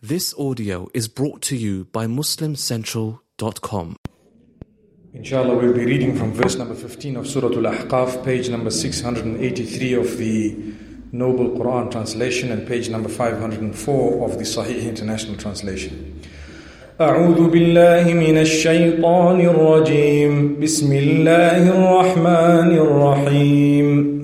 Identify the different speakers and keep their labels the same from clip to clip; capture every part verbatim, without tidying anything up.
Speaker 1: This audio is brought to you by Muslim Central dot com.
Speaker 2: Inshallah, we'll be reading from verse number fifteen of Surah Al-Ahqaf, page number six hundred eighty-three of the Noble Quran translation and page number five hundred four of the Sahih International Translation. أعوذ بالله من الشيطان الرجيم بسم الله الرحمن الرحيم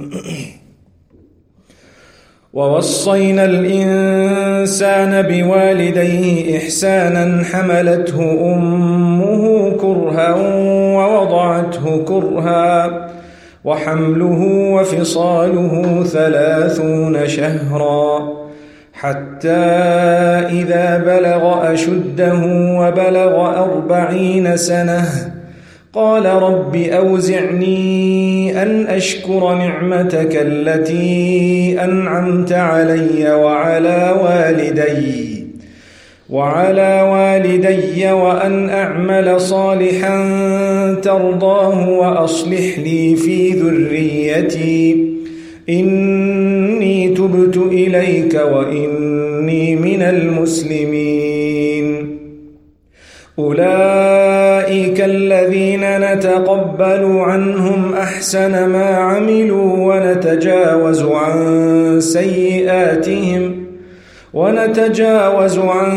Speaker 2: ووصينا الإنسان بوالديه إحسانا حملته أمه كرها ووضعته كرها وحمله وفصاله ثلاثون شهرا حتى إذا بلغ أشده وبلغ أربعين سنة قال رب أوزعني أن أشكر نعمتك التي أنعمت علي وعلى والدي وعلى والدي وأن أعمل صالحا ترضاه وأصلح لي في ذريتي إني تبت إليك وإني من المسلمين أولئك الذين نتقبل عنهم أحسن ما عملوا ونتجاوز عن سيئاتهم ونتجاوز عن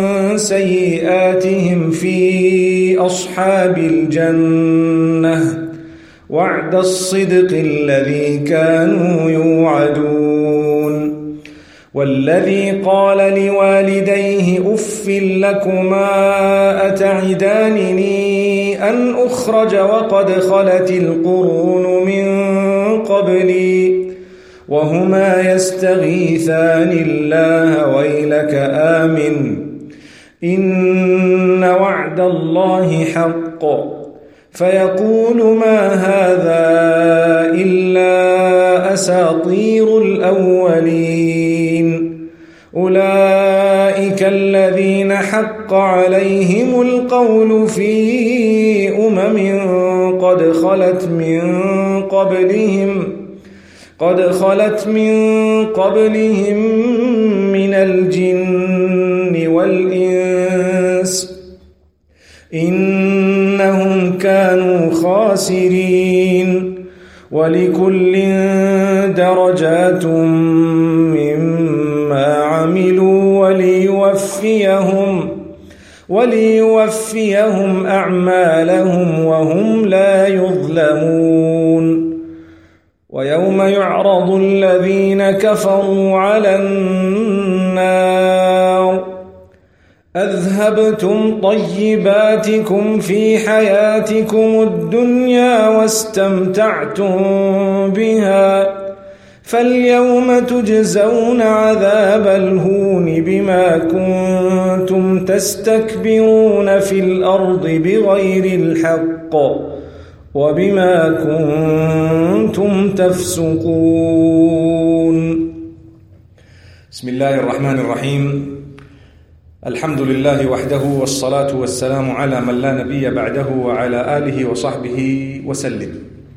Speaker 2: سيئاتهم في أصحاب الجنة وعد الصدق الذي كانوا يوعدون والذي قال لوالديه أف لكما أتعدانني أن أخرج وقد خلت القرون من قبلي وهما يستغيثان الله ويلك آمن إن وعد الله حق فيقول ما هذا إلا أساطير الأولين أولئك الذين حق عليهم القول في أمم قد خلت من قبلهم قد خلت من قبلهم من الجن والإنس إنهم كانوا خاسرين ولكل درجات مما عملوا وليوفيهم وليوفيهم أعمالهم وهم لا يظلمون ويوم يعرض الذين كفروا على النار أذهبتم طيباتكم في حياتكم الدنيا واستمتعتم بها فاليوم تجزون عذاب الهون بما كنتم تستكبرون في الأرض بغير الحق وبما كنتم تفسقون بسم الله الرحمن الرحيم الحمد لله وحده والصلاة والسلام على من لا نبي بعده وعلى آله وصحبه وسلم.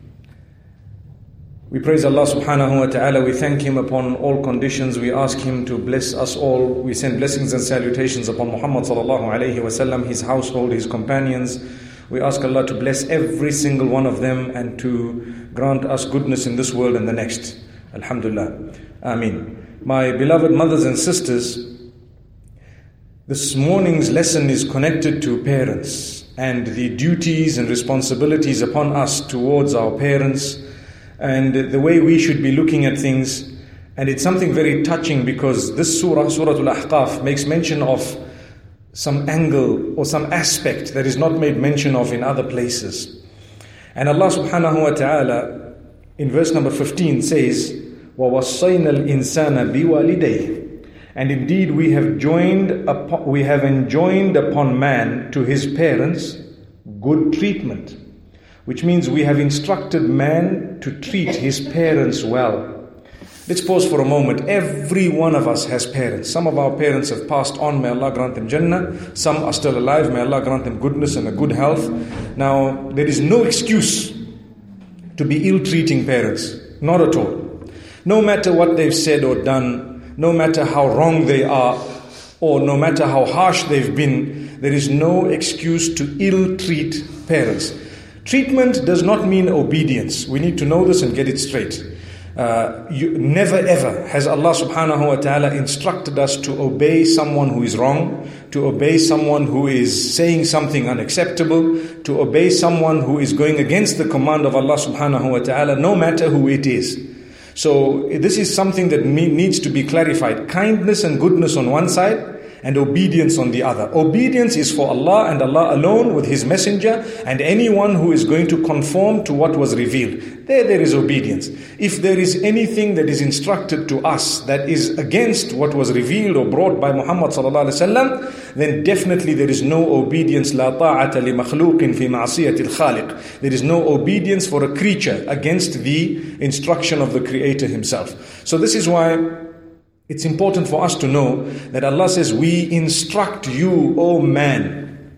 Speaker 2: We praise Allah subhanahu wa ta'ala. We thank Him upon all conditions. We ask Him to bless us all. We send blessings and salutations upon Muhammad sallallahu alayhi wa sallam, his household, his companions. We ask Allah to bless every single one of them and to grant us goodness in this world and the next. Alhamdulillah. Ameen. My beloved mothers and sisters, this morning's lesson is connected to parents and the duties and responsibilities upon us towards our parents and the way we should be looking at things. And it's something very touching because this surah, Surah Al-Ahqaf, makes mention of some angle or some aspect that is not made mention of in other places. And Allah subhanahu wa ta'ala in verse number fifteen says, وَوَصَّيْنَا الْإِنسَانَ بِوَالِدَيْهِ. And indeed we have joined upon, we have enjoined upon man to his parents good treatment, which means we have instructed man to treat his parents well. Let's pause for a moment. Every one of us has parents. Some of our parents have passed on, may Allah grant them Jannah. Some are still alive, may Allah grant them goodness and a good health. Now, there is no excuse to be ill-treating parents, not at all. No matter what they've said or done, no matter how wrong they are, or no matter how harsh they've been, there is no excuse to ill-treat parents. Treatment does not mean obedience. We need to know this and get it straight. Uh, you, never ever has Allah subhanahu wa ta'ala instructed us to obey someone who is wrong, to obey someone who is saying something unacceptable, to obey someone who is going against the command of Allah subhanahu wa ta'ala, no matter who it is. So this is something that needs to be clarified. Kindness and goodness on one side, and obedience on the other. Obedience is for Allah and Allah alone with His messenger and anyone who is going to conform to what was revealed. There, there is obedience. If there is anything that is instructed to us that is against what was revealed or brought by Muhammad sallallahu alaihi wasallam, then definitely there is no obedience. لا طاعة لمخلوق في معصية الخالق. There is no obedience for a creature against the instruction of the Creator Himself. So this is why it's important for us to know that Allah says, we instruct you, O man,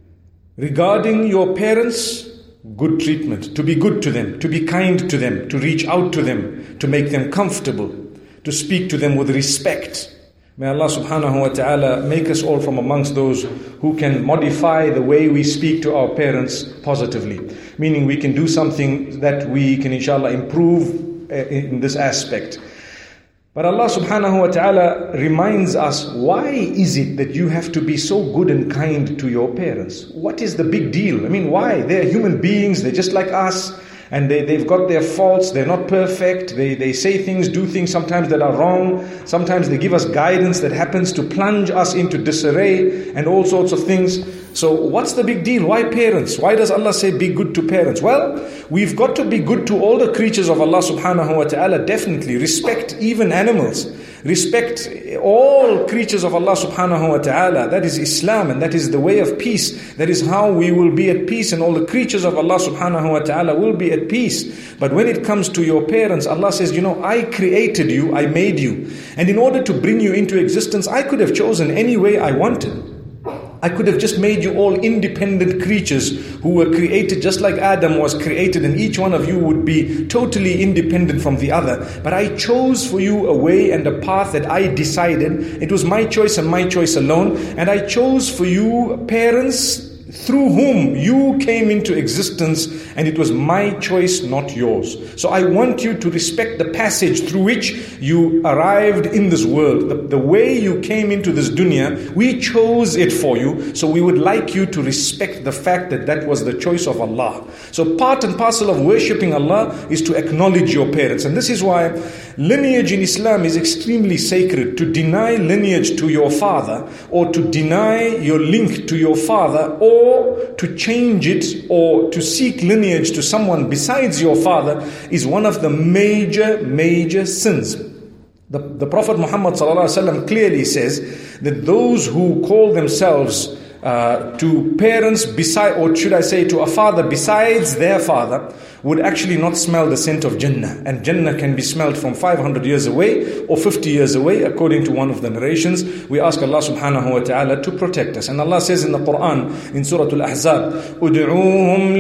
Speaker 2: regarding your parents, good treatment, to be good to them, to be kind to them, to reach out to them, to make them comfortable, to speak to them with respect. May Allah subhanahu wa ta'ala make us all from amongst those who can modify the way we speak to our parents positively. Meaning we can do something that we can inshallah improve in this aspect. But Allah subhanahu wa ta'ala reminds us, why is it that you have to be so good and kind to your parents? What is the big deal? I mean, why? They're human beings, they're just like us, and they, they've got their faults, they're not perfect, they, they say things, do things sometimes that are wrong, sometimes they give us guidance that happens to plunge us into disarray and all sorts of things. So what's the big deal? Why parents? Why does Allah say be good to parents? Well, we've got to be good to all the creatures of Allah subhanahu wa ta'ala, definitely. Respect even animals. Respect all creatures of Allah subhanahu wa ta'ala. That is Islam and that is the way of peace. That is how we will be at peace and all the creatures of Allah subhanahu wa ta'ala will be at peace. But when it comes to your parents, Allah says, you know, I created you, I made you. And in order to bring you into existence, I could have chosen any way I wanted. I could have just made you all independent creatures who were created just like Adam was created, and each one of you would be totally independent from the other. But I chose for you a way and a path that I decided. It was my choice and my choice alone. And I chose for you parents through whom you came into existence, and it was my choice, not yours. So I want you to respect the passage through which you arrived in this world. The, the way you came into this dunya, we chose it for you. So we would like you to respect the fact that that was the choice of Allah. So part and parcel of worshipping Allah is to acknowledge your parents. And this is why lineage in Islam is extremely sacred. To deny lineage to your father, or to deny your link to your father, or Or to change it or to seek lineage to someone besides your father is one of the major, major sins. The, the Prophet Muhammad sallallahu alaihi wasallam clearly says that those who call themselves uh, to parents beside, or should I say to a father besides their father, would actually not smell the scent of Jannah. And Jannah can be smelled from five hundred years away or fifty years away, according to one of the narrations. We ask Allah subhanahu wa ta'ala to protect us. And Allah says in the Quran, in Surah Al-Ahzab, "Ud'uuhum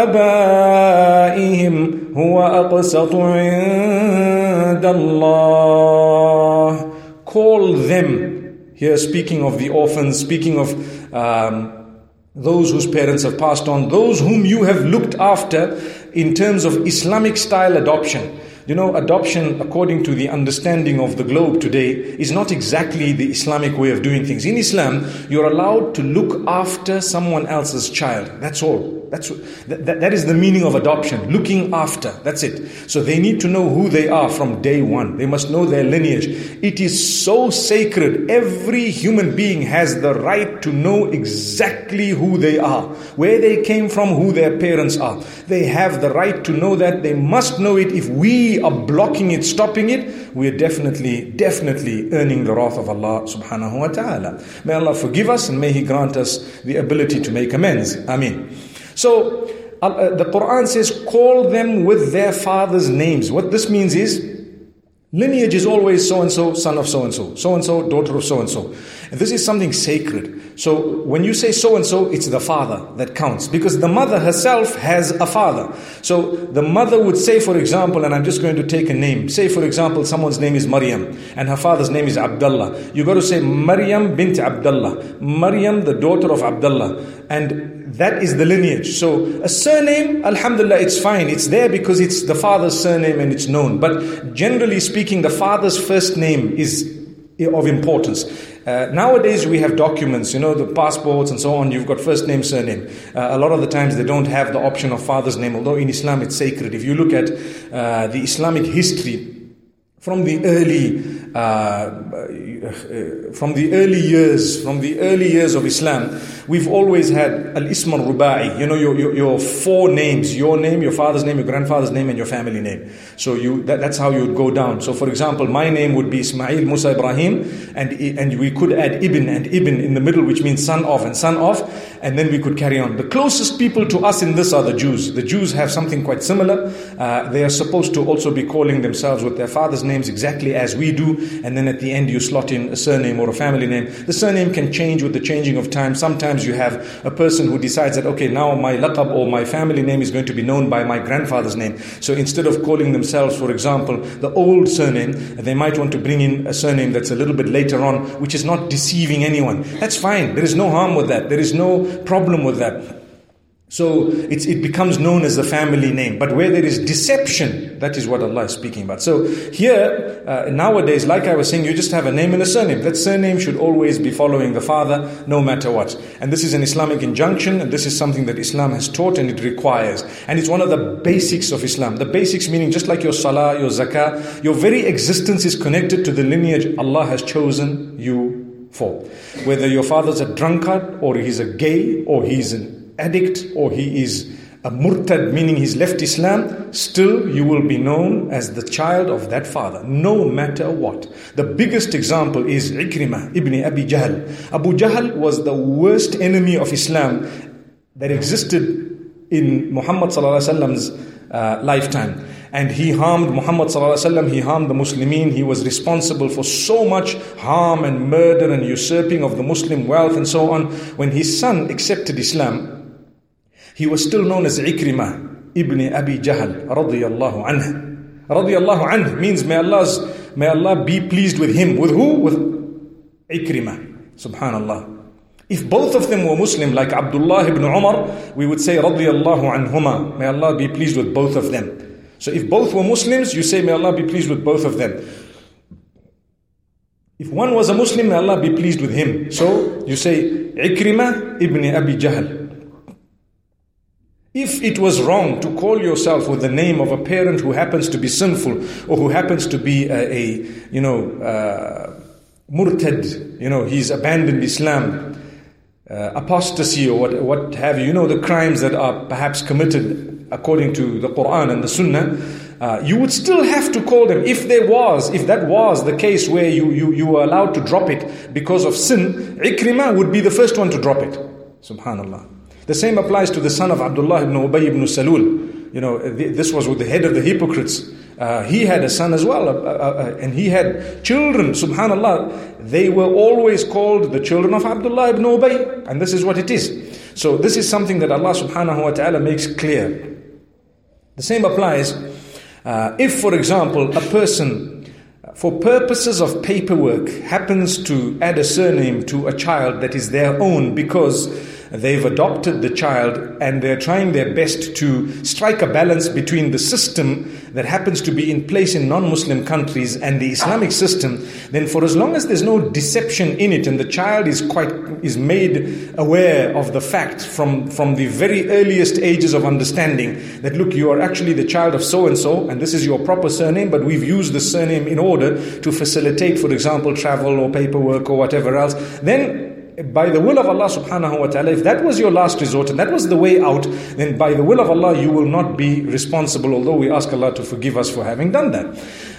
Speaker 2: li'abaihim huwa aqsatu 'inda Allah." Call them. Here speaking of the orphans, speaking of um, those whose parents have passed on, those whom you have looked after in terms of Islamic style adoption. You know, adoption, according to the understanding of the globe today, is not exactly the Islamic way of doing things. In Islam, you're allowed to look after someone else's child. That's all. That's that, that is the meaning of adoption. Looking after. That's it. So they need to know who they are from day one. They must know their lineage. It is so sacred. Every human being has the right to know exactly who they are, where they came from, who their parents are. They have the right to know that. They must know it. If we are blocking it, stopping it, we are definitely, definitely earning the wrath of Allah subhanahu wa ta'ala. May Allah forgive us and may He grant us the ability to make amends. Ameen. So, uh, the Quran says, call them with their father's names. What this means is, Lineage is always so-and-so, son of so-and-so, so-and-so, daughter of so-and-so. And this is something sacred. So when you say so-and-so, it's the father that counts. Because the mother herself has a father. So the mother would say, for example, and I'm just going to take a name. Say, for example, someone's name is Maryam, and her father's name is Abdullah. You got to say, Maryam bint Abdullah. Maryam, the daughter of Abdullah. And that is the lineage. So a surname, alhamdulillah, it's fine. It's there because it's the father's surname and it's known. But generally speaking, the father's first name is of importance. Uh, nowadays we have documents, you know, the passports and so on, you've got first name, surname. Uh, a lot of the times they don't have the option of father's name, although in Islam it's sacred. If you look at uh, the Islamic history, from the early, uh, uh, from the early years, from the early years of Islam, we've always had al-ism al-ruba'i, you know, your, your, your four names, your name, your father's name, your grandfather's name, and your family name. So you, that, that's how you would go down. So for example, my name would be Ismail Musa Ibrahim, and, and we could add Ibn and Ibn in the middle, which means son of and son of, and then we could carry on. The closest people to us in this are the Jews. The Jews have something quite similar. Uh, they are supposed to also be calling themselves with their father's names exactly as we do, and then at the end you slot in a surname or a family name. The surname can change with the changing of time. Sometimes you have a person who decides that, okay, now my laqab or my family name is going to be known by my grandfather's name. So instead of calling themselves, for example, the old surname, they might want to bring in a surname that's a little bit later on, which is not deceiving anyone. That's fine. There is no harm with that. There is no problem with that. So it's, it becomes known as the family name. But where there is deception, that is what Allah is speaking about. So here, uh, nowadays, like I was saying, you just have a name and a surname. That surname should always be following the father, no matter what. And this is an Islamic injunction, and this is something that Islam has taught and it requires. And it's one of the basics of Islam. The basics meaning just like your salah, your zakah, your very existence is connected to the lineage Allah has chosen you for. Whether your father's a drunkard, or he's a gay, or he's an addict, or he is a murtad, meaning he's left Islam, still you will be known as the child of that father, no matter what. The biggest example is Ikrimah ibn Abi Jahl. Abu Jahl was the worst enemy of Islam that existed in Muhammad sallallahu alaihi wasallam's uh, lifetime. And he harmed Muhammad sallallahu alaihi wasallam, he harmed the Muslimin, he was responsible for so much harm and murder and usurping of the Muslim wealth and so on. When his son accepted Islam, he was still known as Ikrimah ibn Abi Jahl radiyallahu anhu. Radiyallahu anhu means may Allah's, may Allah be pleased with him. With who? With Ikrimah. Subhanallah. If both of them were Muslim, like Abdullah ibn Umar, we would say radiyallahu anhuma. May Allah be pleased with both of them. So if both were Muslims, you say may Allah be pleased with both of them. If one was a Muslim, may Allah be pleased with him. So you say Ikrimah ibn Abi Jahl. If it was wrong to call yourself with the name of a parent who happens to be sinful, or who happens to be a, a you know, uh, murtad, you know, he's abandoned Islam, uh, apostasy or what, what have you, you know, the crimes that are perhaps committed according to the Quran and the Sunnah, uh, you would still have to call them. If there was, if that was the case where you, you, you were allowed to drop it because of sin, Ikrimah would be the first one to drop it. Subhanallah. The same applies to the son of Abdullah ibn Ubay ibn Salul. You know, this was with the head of the hypocrites. Uh, he had a son as well, uh, uh, uh, and he had children. Subhanallah, they were always called the children of Abdullah ibn Ubay, and this is what it is. So this is something that Allah subhanahu wa ta'ala makes clear. The same applies uh, if, for example, a person, for purposes of paperwork, happens to add a surname to a child that is their own because they've adopted the child and they're trying their best to strike a balance between the system that happens to be in place in non-Muslim countries and the Islamic system, then for as long as there's no deception in it and the child is quite is made aware of the fact from, from the very earliest ages of understanding that, look, you are actually the child of so-and-so and this is your proper surname, but we've used the surname in order to facilitate, for example, travel or paperwork or whatever else, then by the will of Allah subhanahu wa ta'ala, if that was your last resort and that was the way out, then by the will of Allah you will not be responsible, although we ask Allah to forgive us for having done that.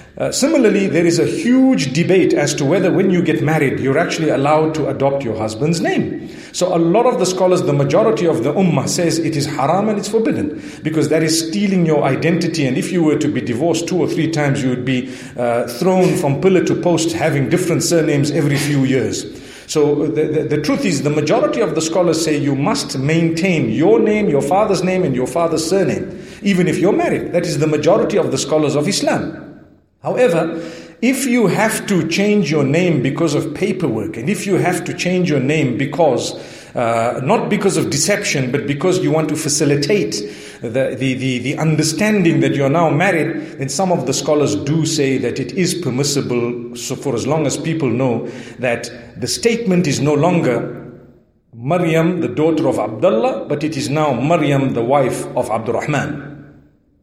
Speaker 2: Uh, similarly, there is a huge debate as to whether when you get married, you're actually allowed to adopt your husband's name. So a lot of the scholars, the majority of the ummah says it is haram and it's forbidden, because that is stealing your identity. And if you were to be divorced two or three times, you would be uh, thrown from pillar to post, having different surnames every few years. So the, the, the truth is, the majority of the scholars say you must maintain your name, your father's name, and your father's surname, even if you're married. That is the majority of the scholars of Islam. However, if you have to change your name because of paperwork, and if you have to change your name because, uh, not because of deception, but because you want to facilitate the, the, the, the understanding that you're now married, then some of the scholars do say that it is permissible, so for as long as people know that the statement is no longer Maryam, the daughter of Abdullah, but it is now Maryam, the wife of Abdurrahman.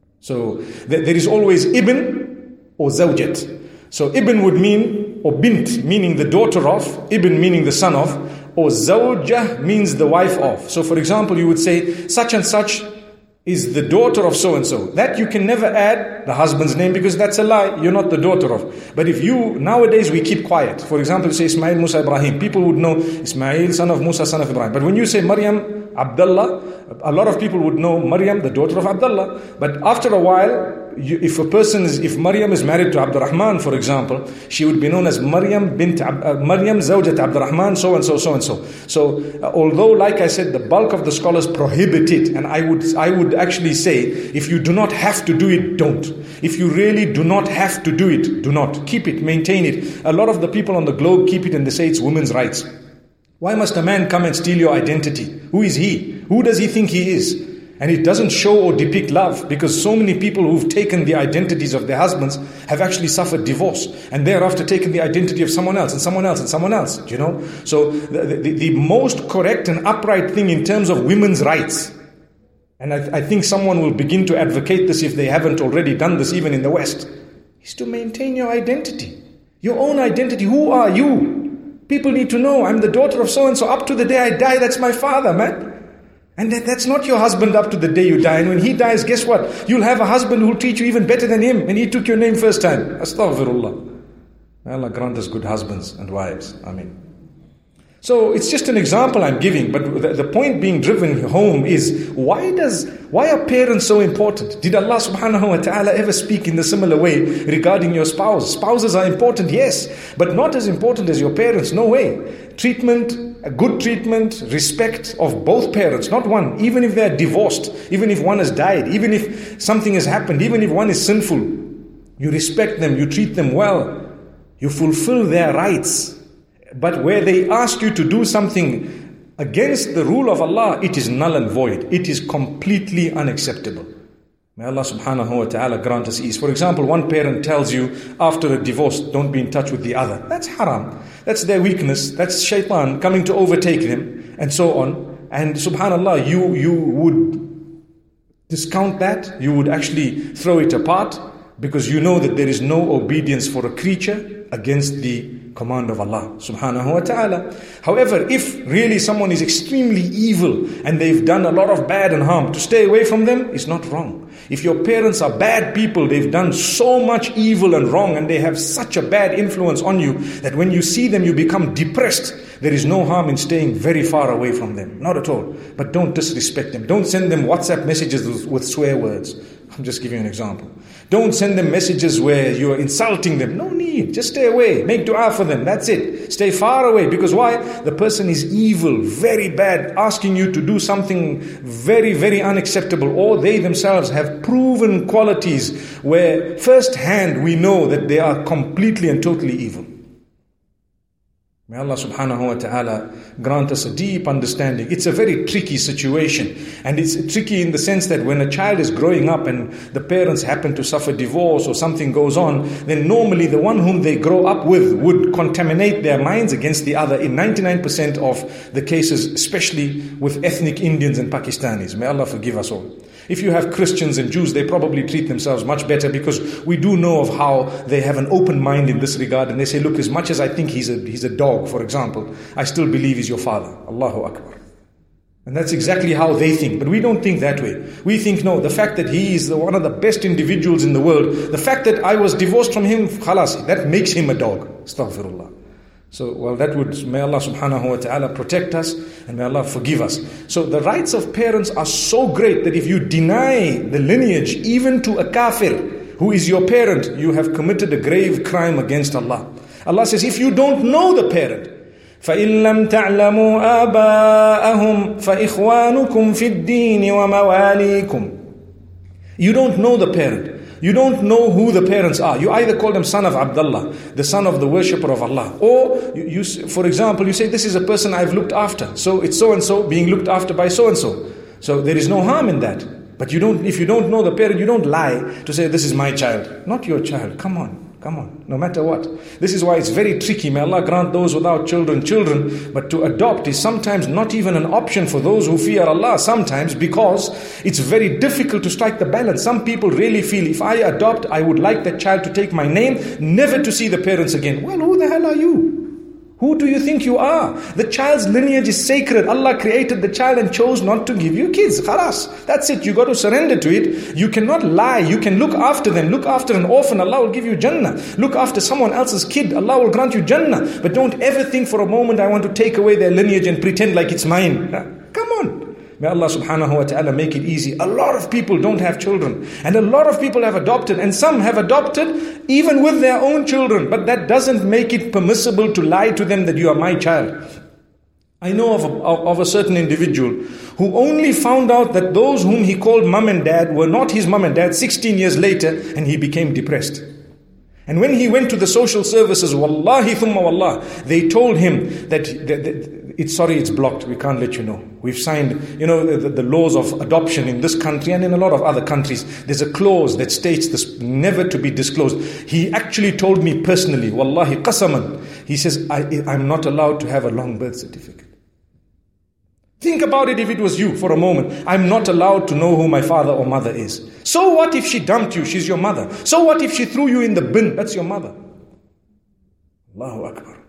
Speaker 2: So th- there is always Ibn or Zawjat. So Ibn would mean, or Bint, meaning the daughter of, Ibn meaning the son of, or Zawjah means the wife of. So for example, you would say, such and such is the daughter of so-and-so. That you can never add the husband's name, because that's a lie. You're not the daughter of. But if you, nowadays we keep quiet. For example, you say Ismail, Musa, Ibrahim. People would know Ismail, son of Musa, son of Ibrahim. But when you say Maryam, Abdullah, a lot of people would know Maryam, the daughter of Abdullah. But after a while, you, if a person is, if Maryam is married to Abdurrahman, for example, she would be known as Maryam bint, uh, Maryam Zawjat Abdurrahman, so and so, so and so. So, uh, although, like I said, the bulk of the scholars prohibit it, and I would, I would actually say, if you do not have to do it, don't. If you really do not have to do it, do not. Keep it, maintain it. A lot of the people on the globe keep it and they say it's women's rights. Why must a man come and steal your identity? Who is he? Who does he think he is? And it doesn't show or depict love, because so many people who've taken the identities of their husbands have actually suffered divorce, and thereafter taken the identity of someone else and someone else and someone else, you know. So the, the, the most correct and upright thing in terms of women's rights, and I, I think someone will begin to advocate this if they haven't already done this even in the West, is to maintain your identity, your own identity. Who are you? People need to know, I'm the daughter of so-and-so. Up to the day I die, that's my father, man. And that, that's not your husband up to the day you die. And when he dies, guess what? You'll have a husband who'll treat you even better than him. And he took your name first time. Astaghfirullah. May Allah grant us good husbands and wives. Ameen. So it's just an example I'm giving, but the, the point being driven home is, why does why are parents so important? Did Allah subhanahu wa ta'ala ever speak in a similar way regarding your spouse? Spouses are important, yes, but not as important as your parents. No way. Treatment, a good treatment, respect of both parents, not one. Even if they're divorced, even if one has died, even if something has happened, even if one is sinful, you respect them, you treat them well, you fulfill their rights. But where they ask you to do something against the rule of Allah, it is null and void. It is completely unacceptable. May Allah subhanahu wa ta'ala grant us ease. For example, one parent tells you after a divorce, don't be in touch with the other. That's haram. That's their weakness. That's shaitan coming to overtake them, and so on. And subhanallah, you, you would discount that. You would actually throw it apart, because you know that there is no obedience for a creature against the command of Allah subhanahu wa ta'ala. However, if really someone is extremely evil and they've done a lot of bad and harm, to stay away from them is not wrong. If your parents are bad people, they've done so much evil and wrong, and they have such a bad influence on you that when you see them you become depressed, there is no harm in staying very far away from them. Not at all. But don't disrespect them. Don't send them WhatsApp messages with, with swear words. I'm just giving you an example. Don't send them messages where you are insulting them. No need. Just stay away. Make dua for them. That's it. Stay far away. Because why? The person is evil, very bad, asking you to do something very, very unacceptable. Or they themselves have proven qualities where firsthand we know that they are completely and totally evil. May Allah subhanahu wa ta'ala grant us a deep understanding. It's a very tricky situation. And it's tricky in the sense that when a child is growing up and the parents happen to suffer divorce or something goes on, then normally the one whom they grow up with would contaminate their minds against the other in ninety-nine percent of the cases, especially with ethnic Indians and Pakistanis. May Allah forgive us all. If you have Christians and Jews, they probably treat themselves much better, because we do know of how they have an open mind in this regard, and they say, look, as much as I think he's a he's a dog, for example, I still believe he's your father. Allahu Akbar. And that's exactly how they think. But we don't think that way. We think, no, the fact that he is the, one of the best individuals in the world, the fact that I was divorced from him, khalas, that makes him a dog. Astaghfirullah. So, well, that would, may Allah subhanahu wa ta'ala protect us and may Allah forgive us. So the rights of parents are so great that if you deny the lineage even to a kafir who is your parent, you have committed a grave crime against Allah. Allah says, if you don't know the parent, فَإِن لَمْ تَعْلَمُوا آبَاءَهُمْ فَإِخْوَانُكُمْ فِي الدِّينِ وَمَوَالِيكُمْ. You don't know the parent. You don't know who the parents are. You either call them son of Abdullah, the son of the worshipper of Allah. Or, you, you, for example, you say, this is a person I've looked after. So it's so-and-so being looked after by so-and-so. So there is no harm in that. But you don't, if you don't know the parent, you don't lie to say, this is my child. Not your child. Come on. Come on, no matter what. This is why it's very tricky. May Allah grant those without children, children. But to adopt is sometimes not even an option for those who fear Allah. Sometimes because it's very difficult to strike the balance. Some people really feel, if I adopt, I would like that child to take my name, never to see the parents again. Well, who the hell are you? Who do you think you are? The child's lineage is sacred. Allah created the child and chose not to give you kids. Khalas. That's it. You got to surrender to it. You cannot lie. You can look after them. Look after an orphan. Allah will give you Jannah. Look after someone else's kid. Allah will grant you Jannah. But don't ever think for a moment, I want to take away their lineage and pretend like it's mine. Come on. May Allah subhanahu wa ta'ala make it easy. A lot of people don't have children. And a lot of people have adopted. And some have adopted even with their own children. But that doesn't make it permissible to lie to them that you are my child. I know of a, of a certain individual who only found out that those whom he called mum and dad were not his mum and dad sixteen years later, and he became depressed. And when he went to the social services, wallahi thumma wallah, they told him that, that, that it's sorry, it's blocked. We can't let you know. We've signed, you know, the, the laws of adoption in this country and in a lot of other countries. There's a clause that states this, never to be disclosed. He actually told me personally, wallahi qasaman, he says, I, I'm not allowed to have a long birth certificate. Think about it if it was you for a moment. I'm not allowed to know who my father or mother is. So what if she dumped you? She's your mother. So what if she threw you in the bin? That's your mother. Allahu Akbar.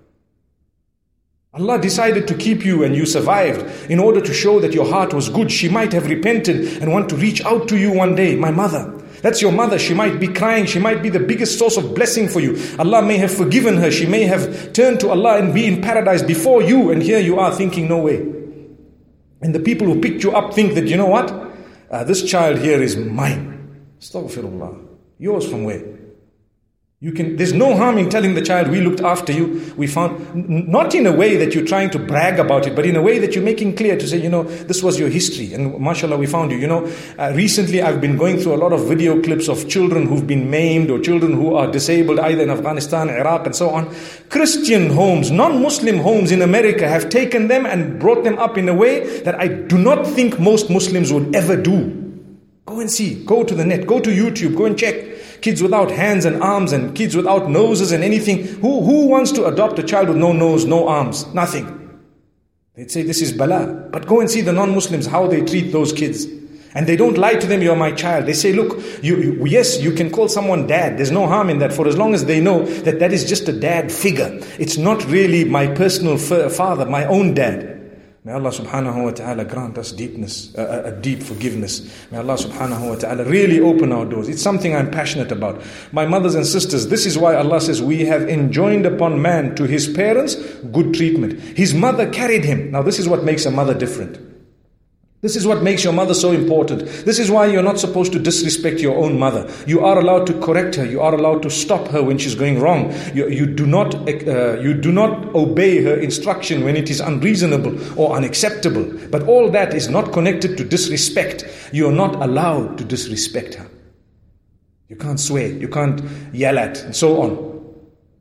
Speaker 2: Allah decided to keep you and you survived in order to show that your heart was good. She might have repented and want to reach out to you one day. My mother. That's your mother. She might be crying. She might be the biggest source of blessing for you. Allah may have forgiven her. She may have turned to Allah and be in paradise before you. And here you are thinking, no way. And the people who picked you up think that, you know what? Uh, this child here is mine. Astaghfirullah. Yours from where? You can. There's no harm in telling the child, we looked after you. We found, n- not in a way that you're trying to brag about it, but in a way that you're making clear to say, you know, this was your history. And mashallah, we found you. You know, uh, recently I've been going through a lot of video clips of children who've been maimed or children who are disabled either in Afghanistan, Iraq and so on. Christian homes, non-Muslim homes in America have taken them and brought them up in a way that I do not think most Muslims would ever do. Go and see. Go to the net. Go to YouTube. Go and check. Kids without hands and arms and kids without noses and anything. Who, who wants to adopt a child with no nose, no arms, nothing? They'd say this is bala. But go and see the non-Muslims, how they treat those kids. And they don't lie to them, you're my child. They say, look, you, you, yes, you can call someone dad. There's no harm in that for as long as they know that that is just a dad figure. It's not really my personal f- father, my own dad. May Allah subhanahu wa ta'ala grant us deepness, uh, a deep forgiveness. May Allah subhanahu wa ta'ala really open our doors. It's something I'm passionate about. My mothers and sisters, this is why Allah says, we have enjoined upon man to his parents good treatment. His mother carried him. Now this is what makes a mother different. This is what makes your mother so important. This is why you're not supposed to disrespect your own mother. You are allowed to correct her. You are allowed to stop her when she's going wrong. You, you do not uh, you do not obey her instruction when it is unreasonable or unacceptable. But all that is not connected to disrespect. You are not allowed to disrespect her. You can't swear. You can't yell at, and so on.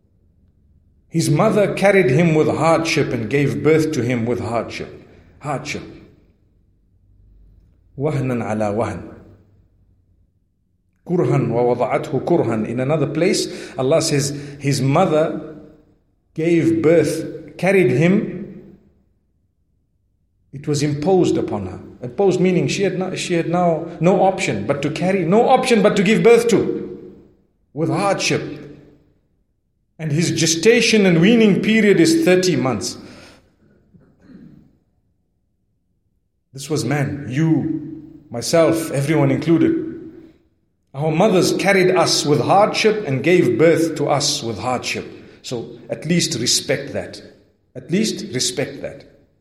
Speaker 2: His mother carried him with hardship and gave birth to him with hardship. Hardship. وهنا على وهن كرها ووضعته كرها. In another place Allah says his mother gave birth, carried him, it was imposed upon her. Imposed meaning she had, no, she had now no option but to carry, no option but to give birth to, with hardship. And his gestation and weaning period is thirty months. This was man, you, myself, everyone included. Our mothers carried us with hardship and gave birth to us with hardship. So at least respect that. At least respect that.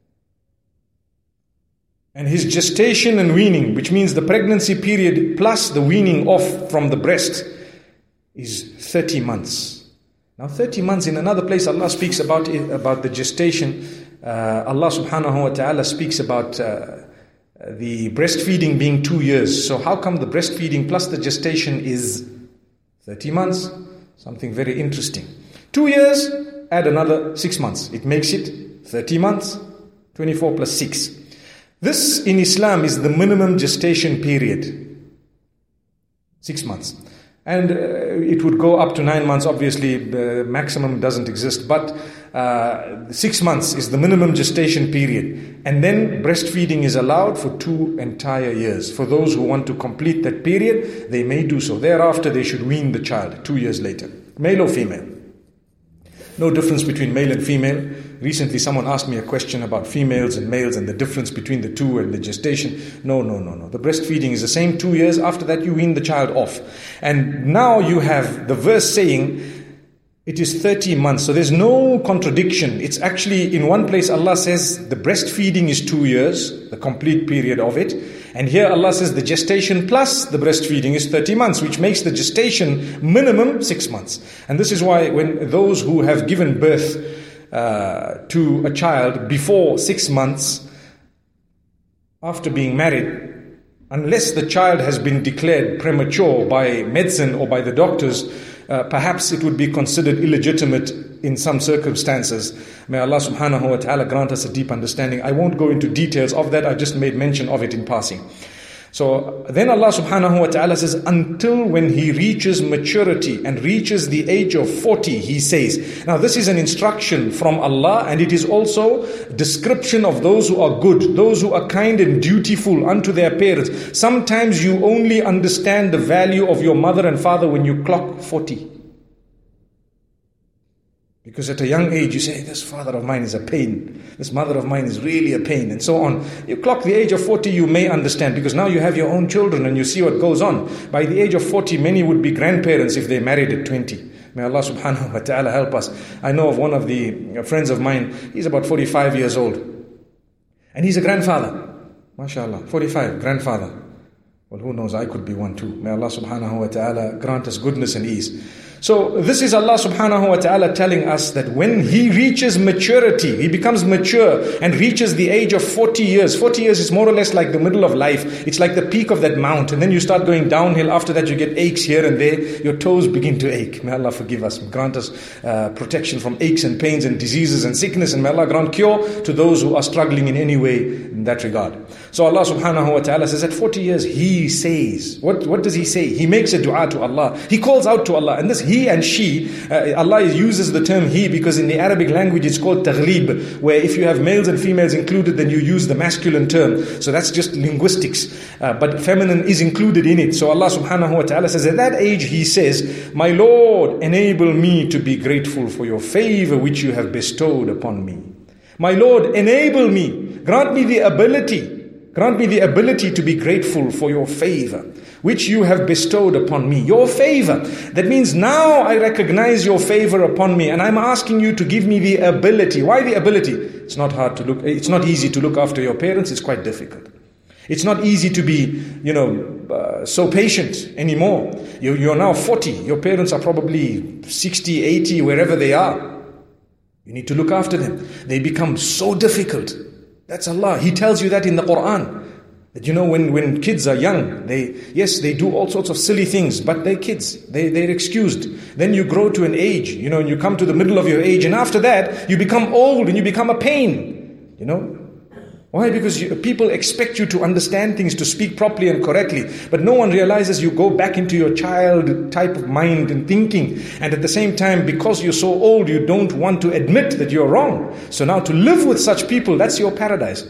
Speaker 2: And his gestation and weaning, which means the pregnancy period plus the weaning off from the breast, is thirty months. Now thirty months, in another place Allah speaks about it, about the gestation. Uh, Allah subhanahu wa ta'ala speaks about uh, the breastfeeding being two years. So how come the breastfeeding plus the gestation is thirty months? Something very interesting. Two years, add another six months. It makes it thirty months. twenty-four plus six. This in Islam is the minimum gestation period. Six months. And uh, it would go up to nine months. Obviously, the maximum doesn't exist. But uh, six months is the minimum gestation period. And then breastfeeding is allowed for two entire years. For those who want to complete that period, they may do so. Thereafter, they should wean the child two years later. Male or female. No difference between male and female. Recently someone asked me a question about females and males and the difference between the two and the gestation. No, no, no, no. The breastfeeding is the same two years. After that you wean the child off. And now you have the verse saying it is thirty months. So there's no contradiction. It's actually in one place Allah says the breastfeeding is two years, the complete period of it. And here Allah says the gestation plus the breastfeeding is thirty months, which makes the gestation minimum six months. And this is why when those who have given birth uh, to a child before six months after being married, unless the child has been declared premature by medicine or by the doctors, uh, perhaps it would be considered illegitimate in some circumstances. May Allah subhanahu wa ta'ala grant us a deep understanding. I won't go into details of that. I just made mention of it in passing. So then Allah subhanahu wa ta'ala says, until when he reaches maturity and reaches the age of forty, he says. Now this is an instruction from Allah, and it is also description of those who are good, those who are kind and dutiful unto their parents. Sometimes you only understand the value of your mother and father when you clock forty. Because at a young age you say, this father of mine is a pain, this mother of mine is really a pain, and so on. You clock the age of forty, you may understand, because now you have your own children and you see what goes on. By the age of forty, many would be grandparents if they married at twenty. May Allah subhanahu wa ta'ala help us. I know of one of the friends of mine, he's about forty-five years old. And he's a grandfather. MashaAllah, forty-five, grandfather. Well, who knows, I could be one too. May Allah subhanahu wa ta'ala grant us goodness and ease. So this is Allah subhanahu wa ta'ala telling us that when he reaches maturity, he becomes mature and reaches the age of forty years. forty years is more or less like the middle of life. It's like the peak of that mount. And then you start going downhill. After that you get aches here and there. Your toes begin to ache. May Allah forgive us. Grant us uh, protection from aches and pains and diseases and sickness. And may Allah grant cure to those who are struggling in any way in that regard. So Allah subhanahu wa ta'ala says at forty years, he says, what, what does he say? He makes a dua to Allah. He calls out to Allah. And this he and she, uh, Allah uses the term he because in the Arabic language it's called taghlib, where if you have males and females included, then you use the masculine term. So that's just linguistics. Uh, but feminine is included in it. So Allah subhanahu wa ta'ala says, at that age he says, my Lord, enable me to be grateful for your favor which you have bestowed upon me. My Lord, enable me, grant me the ability, grant me the ability to be grateful for your favor which you have bestowed upon me. Your favor. That means now I recognize your favor upon me and I'm asking you to give me the ability. Why the ability? It's not hard to look, it's not easy to look after your parents, it's quite difficult. It's not easy to be, you know, uh, so patient anymore. You, you're now forty, your parents are probably sixty, eighty, wherever they are. You need to look after them. They become so difficult. That's Allah. He tells you that in the Quran. That you know, when, when kids are young, they, yes, they do all sorts of silly things, but they're kids. They, they're excused. Then you grow to an age, you know, and you come to the middle of your age, and after that, you become old and you become a pain. You know? Why? Because you, people expect you to understand things, to speak properly and correctly. But no one realizes you go back into your child type of mind and thinking. And at the same time, because you're so old, you don't want to admit that you're wrong. So now to live with such people, that's your paradise.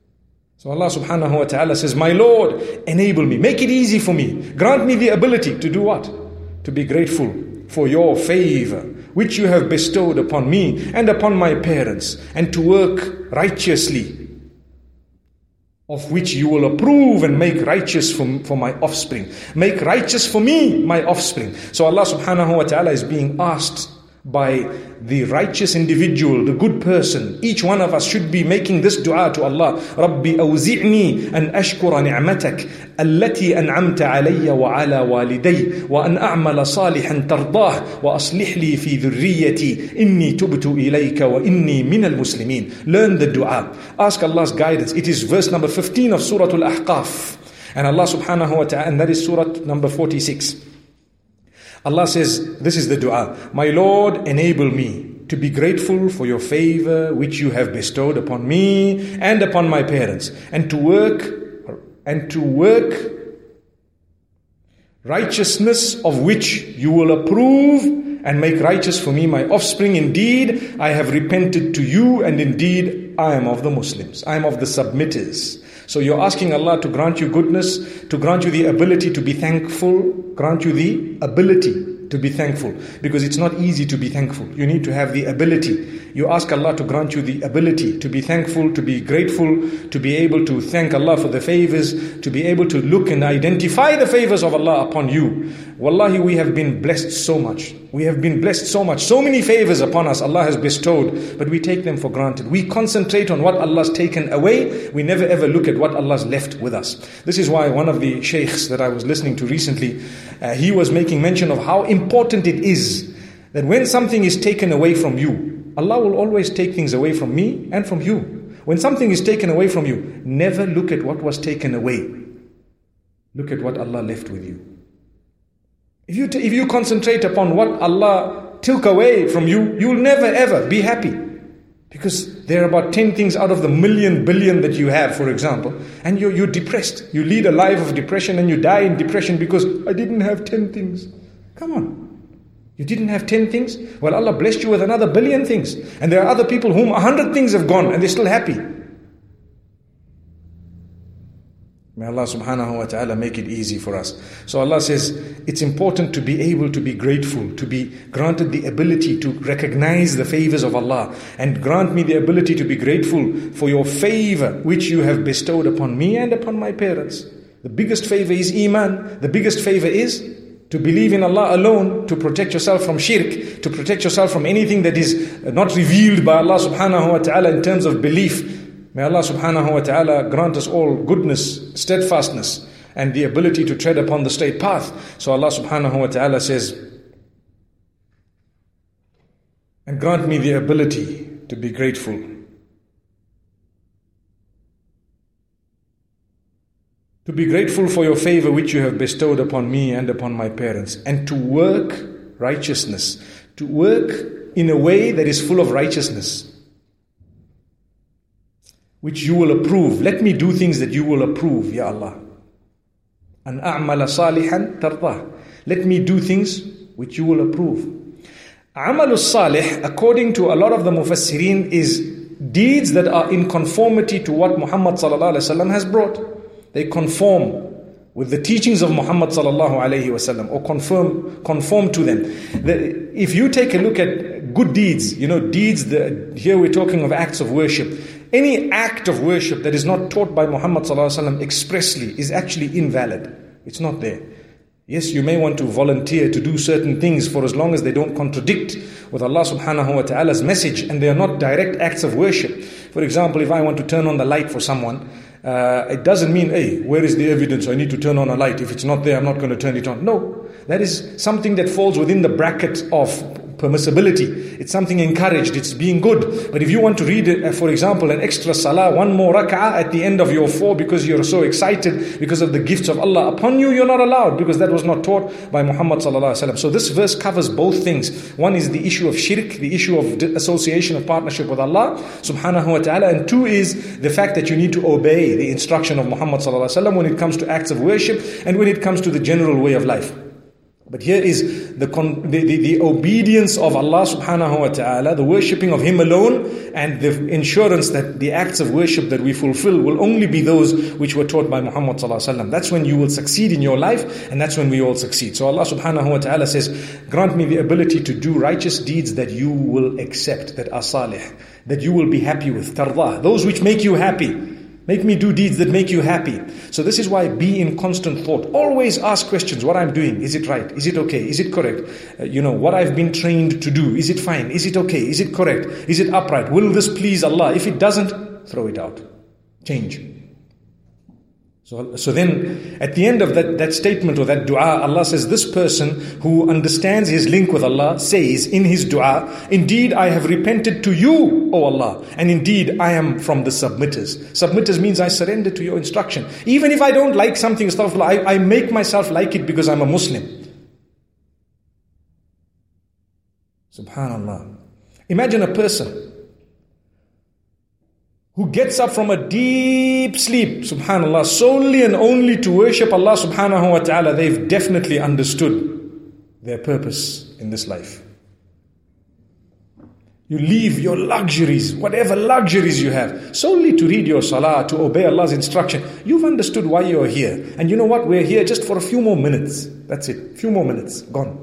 Speaker 2: So Allah subhanahu wa ta'ala says, my Lord, enable me, make it easy for me. Grant me the ability to do what? To be grateful for your favor, which you have bestowed upon me and upon my parents, and to work righteously. of which you will approve and make righteous for, for my offspring. Make righteous for me, my offspring. So Allah subhanahu wa ta'ala is being asked by the righteous individual, the good person. Each one of us should be making this dua to Allah. Rabbi awzi'ni an ashkura ni'matak allati an'amta alayya wa ala waliday wa an a'mala salihan tardah wa aslih li fi dhurriyyati inni tubtu ilayka wa inni minal muslimin. Learn the dua. Ask Allah's guidance. It is verse number fifteen of Surah Al-Ahqaf. And Allah subhanahu wa ta'ala, and that is Surah number forty-six. Allah says, this is the dua. My Lord, enable me to be grateful for your favor which you have bestowed upon me and upon my parents, and to work and to work righteousness of which you will approve, and make righteous for me my offspring. Indeed, I have repented to you, and indeed I am of the Muslims. I am of the submitters. So you're asking Allah to grant you goodness, to grant you the ability to be thankful, grant you the ability to be thankful, because it's not easy to be thankful. You need to have the ability. You ask Allah to grant you the ability to be thankful, to be grateful, to be able to thank Allah for the favors, to be able to look and identify the favors of Allah upon you. Wallahi, we have been blessed so much. We have been blessed so much. So many favors upon us Allah has bestowed, but we take them for granted. We concentrate on what Allah's taken away. We never ever look at what Allah's left with us. This is why one of the sheikhs that I was listening to recently, uh, he was making mention of how important it is that when something is taken away from you, Allah will always take things away from me and from you. When something is taken away from you, never look at what was taken away. Look at what Allah left with you. If you, t- if you concentrate upon what Allah took away from you, you will never ever be happy. Because there are about ten things out of the million billion that you have, for example, and you're, you're depressed. You lead a life of depression and you die in depression because I didn't have ten things. Come on. You didn't have ten things? Well, Allah blessed you with another billion things. And there are other people whom a hundred things have gone and they're still happy. May Allah subhanahu wa ta'ala make it easy for us. So Allah says, it's important to be able to be grateful, to be granted the ability to recognize the favors of Allah, and grant me the ability to be grateful for your favor which you have bestowed upon me and upon my parents. The biggest favor is Iman. The biggest favor is to believe in Allah alone, to protect yourself from shirk, to protect yourself from anything that is not revealed by Allah subhanahu wa ta'ala in terms of belief. May Allah subhanahu wa ta'ala grant us all goodness, steadfastness, and the ability to tread upon the straight path. So Allah subhanahu wa ta'ala says, and grant me the ability to be grateful. To be grateful for your favor which you have bestowed upon me and upon my parents, and to work righteousness, to work in a way that is full of righteousness, which you will approve. Let me do things that you will approve, Ya Allah. An a'mala salihan tardah. Let me do things which you will approve. Amalus salih, according to a lot of the mufassirin, is deeds that are in conformity to what Muhammad sallallahu alaihi wasallam has brought. They conform with the teachings of Muhammad sallallahu alaihi wasallam, or conform conform to them. The, if you take a look at good deeds, you know, deeds, the, here we're talking of acts of worship. Any act of worship that is not taught by Muhammad sallallahu alaihi wasallam expressly is actually invalid. It's not there. Yes, you may want to volunteer to do certain things for as long as they don't contradict with Allah subhanahu wa ta'ala's message and they are not direct acts of worship. For example, if I want to turn on the light for someone, uh, it doesn't mean, hey, where is the evidence? I need to turn on a light. If it's not there, I'm not going to turn it on. No, that is something that falls within the bracket of permissibility. It's something encouraged. It's being good. But if you want to read, uh, for example, an extra salah, one more rak'ah at the end of your four because you're so excited because of the gifts of Allah upon you, you're not allowed, because that was not taught by Muhammad sallallahu alaihi wasallam. So this verse covers both things. One is the issue of shirk, the issue of association of partnership with Allah subhanahu wa ta'ala, and two is the fact that you need to obey the instruction of Muhammad sallallahu alaihi wasallam when it comes to acts of worship and when it comes to the general way of life. But here is the, the, the, the obedience of Allah subhanahu wa ta'ala, the worshipping of Him alone, and the assurance that the acts of worship that we fulfill will only be those which were taught by Muhammad sallallahu alaihi wasallam. That's when you will succeed in your life, and that's when we all succeed. So Allah subhanahu wa ta'ala says, grant me the ability to do righteous deeds that you will accept, that are salih, that you will be happy with, tardah, those which make you happy. Make me do deeds that make you happy. So this is why be in constant thought. Always ask questions. What I'm doing, is it right? Is it okay? Is it correct? Uh, you know, what I've been trained to do, is it fine? Is it okay? Is it correct? Is it upright? Will this please Allah? If it doesn't, throw it out. Change. So, so then, at the end of that, that statement or that dua, Allah says, this person who understands his link with Allah says in his dua, indeed I have repented to you, O Allah, and indeed I am from the submitters. Submitters means I surrender to your instruction. Even if I don't like something, astaghfirullah, I, I make myself like it because I'm a Muslim. Subhanallah. Imagine a person who gets up from a deep sleep, subhanallah, solely and only to worship Allah subhanahu wa ta'ala. They've definitely understood their purpose in this life. You leave your luxuries, whatever luxuries you have, solely to read your salah, to obey Allah's instruction. You've understood why you're here. And you know what? We're here just for a few more minutes. That's it. Few more minutes. Gone.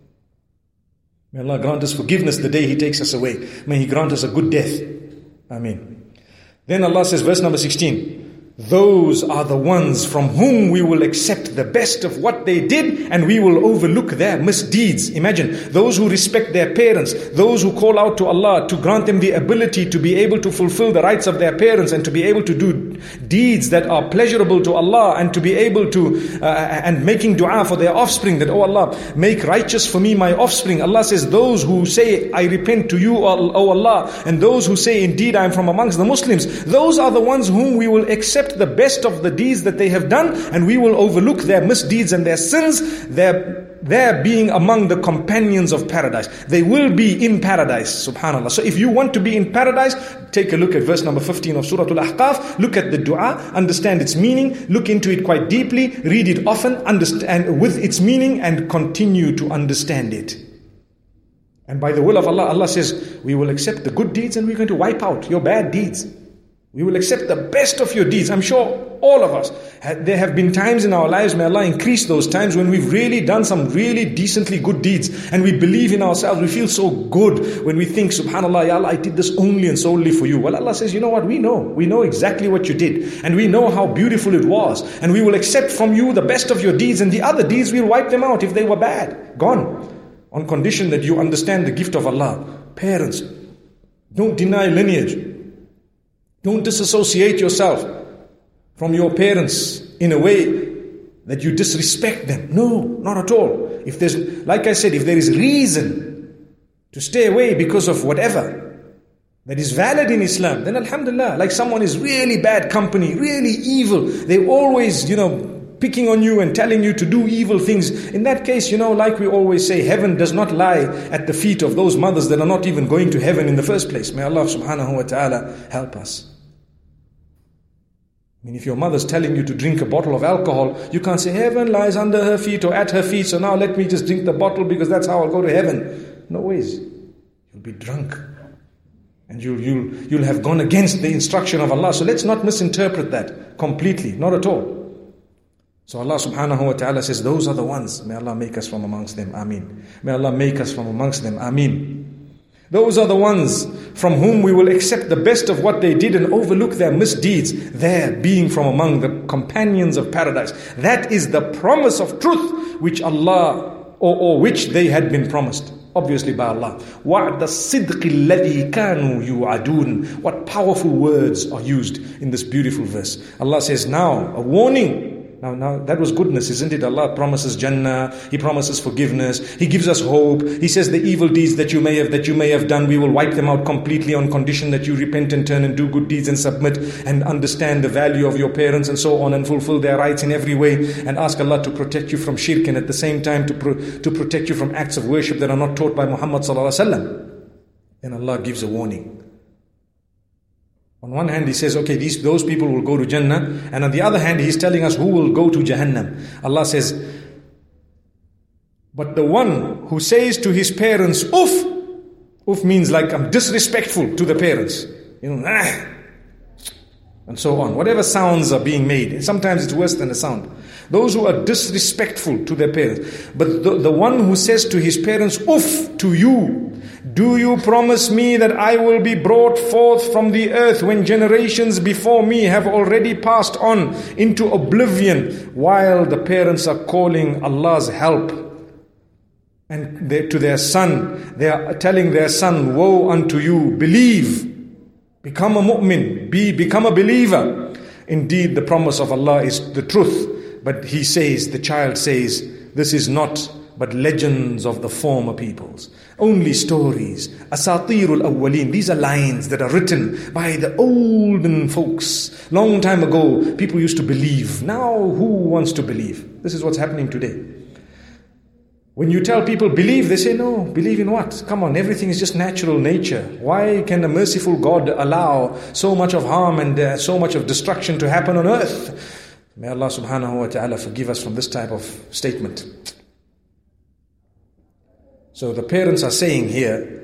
Speaker 2: May Allah grant us forgiveness the day He takes us away. May He grant us a good death. Ameen. Then Allah says, verse number sixteen, those are the ones from whom we will accept the best of what they did and we will overlook their misdeeds. Imagine, those who respect their parents, those who call out to Allah to grant them the ability to be able to fulfill the rights of their parents and to be able to do deeds that are pleasurable to Allah and to be able to, uh, and making dua for their offspring, that, oh Allah, make righteous for me my offspring. Allah says, those who say, I repent to you, O Allah, and those who say, indeed I am from amongst the Muslims, those are the ones whom we will accept the best of the deeds that they have done, and we will overlook their misdeeds and their sins, their their being among the companions of paradise. They will be in paradise, subhanallah. So if you want to be in paradise, take a look at verse number fifteen of Surah Al-Ahqaf, look at the dua, understand its meaning, look into it quite deeply, read it often, understand with its meaning, and continue to understand it. And by the will of Allah, Allah says, we will accept the good deeds and we're going to wipe out your bad deeds. We will accept the best of your deeds. I'm sure all of us, there have been times in our lives, may Allah increase those times, when we've really done some really decently good deeds and we believe in ourselves. We feel so good when we think, subhanallah, ya Allah, I did this only and solely for you. Well, Allah says, you know what, we know. We know exactly what you did and we know how beautiful it was, and we will accept from you the best of your deeds, and the other deeds we'll wipe them out if they were bad. Gone. On condition that you understand the gift of Allah. Parents, don't deny lineage. Don't disassociate yourself from your parents in a way that you disrespect them. No, not at all. If there's, like I said, if there is reason to stay away because of whatever that is valid in Islam, then alhamdulillah. Like someone is really bad company, really evil. They always, you know, picking on you and telling you to do evil things. In that case, you know, like we always say, heaven does not lie at the feet of those mothers that are not even going to heaven in the first place. May Allah subhanahu wa ta'ala help us. I mean, if your mother's telling you to drink a bottle of alcohol, you can't say heaven lies under her feet or at her feet, so now let me just drink the bottle because that's how I'll go to heaven. No ways. You'll be drunk. And you'll, you'll, you'll have gone against the instruction of Allah. So let's not misinterpret that completely. Not at all. So Allah subhanahu wa ta'ala says, those are the ones. May Allah make us from amongst them. Ameen. May Allah make us from amongst them. Ameen. Those are the ones from whom we will accept the best of what they did and overlook their misdeeds, their being from among the companions of paradise. That is the promise of truth which Allah, or, or which they had been promised, obviously by Allah. وَعْدَ الصِّدْقِ الَّذِي كَانُوا يُوعَدُونَ. What powerful words are used in this beautiful verse. Allah says, now, a warning. Now, now that was goodness, isn't it? Allah promises Jannah, He promises forgiveness, He gives us hope. He says the evil deeds that you may have that you may have done, we will wipe them out completely on condition that you repent and turn and do good deeds and submit and understand the value of your parents and so on, and fulfill their rights in every way, and ask Allah to protect you from shirk, and at the same time to pro- to protect you from acts of worship that are not taught by Muhammad sallallahu alaihi wasallam. Then Allah gives a warning. On one hand, He says, okay, these those people will go to Jannah. And on the other hand, He's telling us who will go to Jahannam. Allah says, but the one who says to his parents, Uff! Uff means like I'm disrespectful to the parents. You know, ah, and so on. Whatever sounds are being made. Sometimes it's worse than a sound. Those who are disrespectful to their parents. But the, the one who says to his parents, "Uff to you, do you promise me that I will be brought forth from the earth when generations before me have already passed on into oblivion," while the parents are calling Allah's help. And they, to their son, they are telling their son, "Woe unto you, believe. Become a mu'min, be, become a believer. Indeed, the promise of Allah is the truth." But he says, the child says, "This is not but legends of the former peoples. Only stories. Asatirul awwaleen." These are lines that are written by the olden folks. Long time ago, people used to believe. Now, who wants to believe? This is what's happening today. When you tell people believe, they say, "No, believe in what? Come on, everything is just natural nature. Why can a merciful God allow so much of harm and uh, so much of destruction to happen on earth?" May Allah subhanahu wa ta'ala forgive us from this type of statement. So the parents are saying here,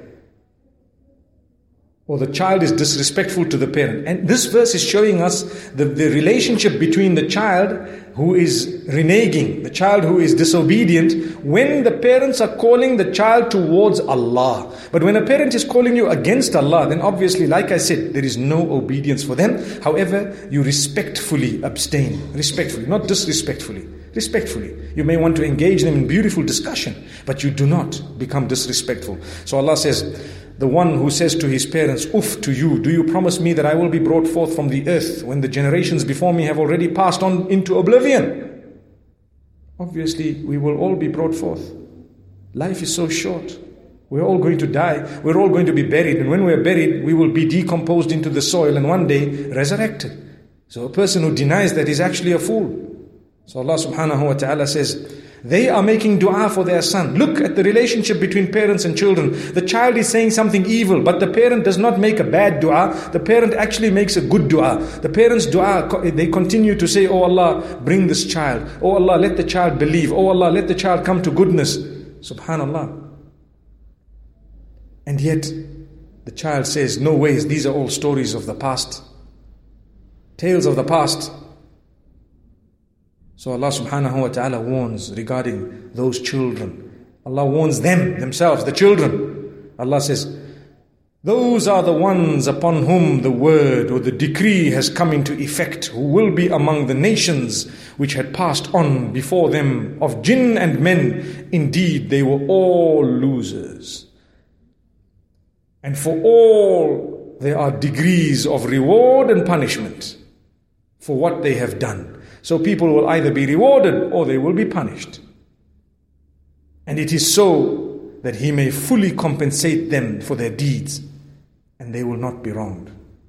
Speaker 2: or the child is disrespectful to the parent. And this verse is showing us the, the relationship between the child who is reneging, the child who is disobedient, when the parents are calling the child towards Allah. But when a parent is calling you against Allah, then obviously, like I said, there is no obedience for them. However, you respectfully abstain. Respectfully, not disrespectfully. Respectfully. You may want to engage them in beautiful discussion, but you do not become disrespectful. So Allah says, the one who says to his parents, "Uff to you, do you promise me that I will be brought forth from the earth when the generations before me have already passed on into oblivion?" Obviously, we will all be brought forth. Life is so short. We're all going to die. We're all going to be buried. And when we're buried, we will be decomposed into the soil and one day resurrected. So a person who denies that is actually a fool. So Allah subhanahu wa ta'ala says, they are making dua for their son. Look at the relationship between parents and children. The child is saying something evil, but the parent does not make a bad dua. The parent actually makes a good dua. The parents' dua, they continue to say, "Oh Allah, bring this child. Oh Allah, let the child believe. Oh Allah, let the child come to goodness." Subhanallah. And yet, the child says, "No ways, these are all stories of the past. Tales of the past." So Allah subhanahu wa ta'ala warns regarding those children. Allah warns them, themselves, the children. Allah says, those are the ones upon whom the word or the decree has come into effect, who will be among the nations which had passed on before them of jinn and men. Indeed, they were all losers. And for all there are degrees of reward and punishment for what they have done. So people will either be rewarded or they will be punished. And it is so that He may fully compensate them for their deeds, and they will not be wronged.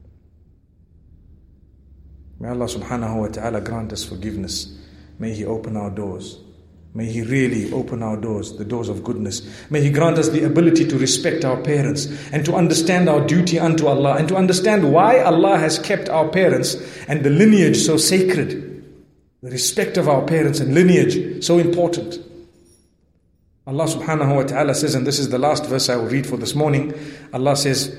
Speaker 2: May Allah subhanahu wa ta'ala grant us forgiveness. May He open our doors. May He really open our doors, the doors of goodness. May He grant us the ability to respect our parents and to understand our duty unto Allah and to understand why Allah has kept our parents and the lineage so sacred. The respect of our parents and lineage, so important. Allah subhanahu wa ta'ala says, and this is the last verse I will read for this morning. Allah says,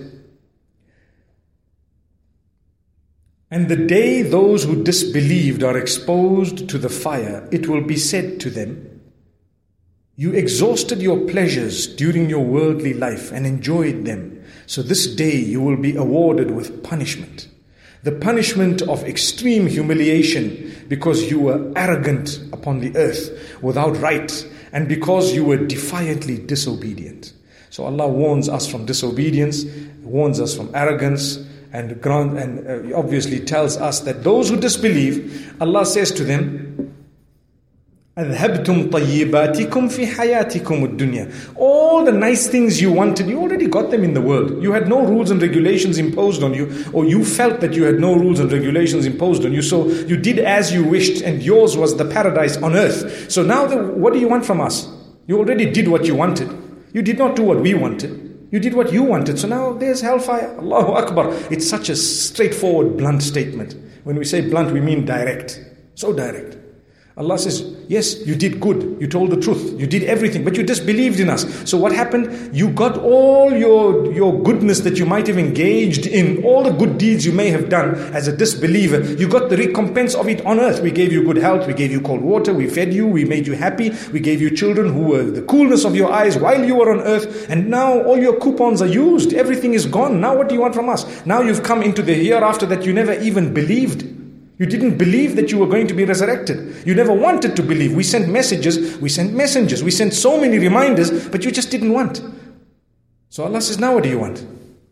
Speaker 2: "And the day those who disbelieved are exposed to the fire, it will be said to them, you exhausted your pleasures during your worldly life and enjoyed them. So this day you will be awarded with punishment. The punishment of extreme humiliation, because you were arrogant upon the earth without right, and because you were defiantly disobedient." So Allah warns us from disobedience, warns us from arrogance, and grant, and uh, obviously tells us that those who disbelieve, Allah says to them, أَذْهَبْتُمْ طَيِّبَاتِكُمْ فِي حَيَاتِكُمُ الدُّنْيَا. All the nice things you wanted, you already got them in the world. You had no rules and regulations imposed on you, or you felt that you had no rules and regulations imposed on you, so you did as you wished, and yours was the paradise on earth. So now the, what do you want from us? You already did what you wanted. You did not do what we wanted. You did what you wanted. So now there's hellfire. Allahu Akbar. It's such a straightforward, blunt statement. When we say blunt, we mean direct. So direct. Allah says, yes, you did good. You told the truth. You did everything, but you disbelieved in us. So what happened? You got all your, your goodness that you might have engaged in, all the good deeds you may have done as a disbeliever. You got the recompense of it on earth. We gave you good health. We gave you cold water. We fed you. We made you happy. We gave you children who were the coolness of your eyes while you were on earth. And now all your coupons are used. Everything is gone. Now what do you want from us? Now you've come into the hereafter that you never even believed. You didn't believe that you were going to be resurrected. You never wanted to believe. We sent messages, we sent messengers, we sent so many reminders, but you just didn't want. So Allah says, now what do you want?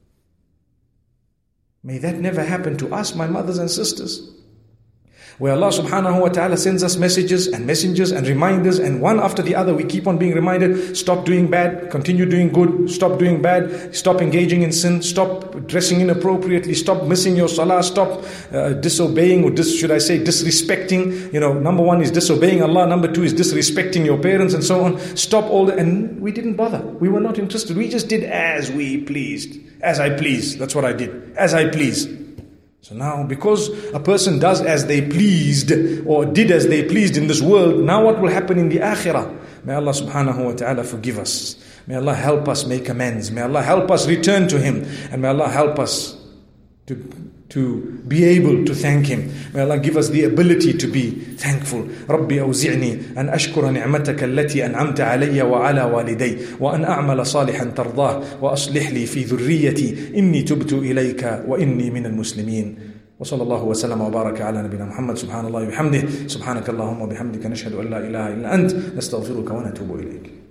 Speaker 2: May that never happen to us, my mothers and sisters. Where Allah subhanahu wa ta'ala sends us messages and messengers and reminders, and one after the other we keep on being reminded, stop doing bad, continue doing good, stop doing bad, stop engaging in sin, stop dressing inappropriately, stop missing your salah, stop uh, disobeying, or dis, should I say disrespecting. You know, number one is disobeying Allah, number two is disrespecting your parents and so on. Stop all that. And we didn't bother. We were not interested. We just did as we pleased. As I please. That's what I did. As I please. So now, because a person does as they pleased, or did as they pleased in this world, now what will happen in the akhirah? May Allah subhanahu wa ta'ala forgive us. May Allah help us make amends. May Allah help us return to Him. And may Allah help us to, to be able to thank Him. May Allah give us the ability to be thankful. رَبِّ أَوْزِعْنِي أَنْ أَشْكُرَ نِعْمَتَكَ الَّتِي أَنْعَمْتَ عَلَيَّ وَعَلَى وَالِدَيَّ وَأَنْ أَعْمَلَ صَالِحًا تَرْضَاهُ وَأَصْلِحْ لِي فِي ذُرِّيَّتِي إِنِّي تُبْتُ إِلَيْكَ وَإِنِّي مِنَ الْمُسْلِمِينَ وصلى الله وسلم وبارك على نبينا محمد سبحان الله وبحمده سبحانك اللهم وبحمدك نشهد أن لا إله إلا أنت نستغفرك ونتوب إليك.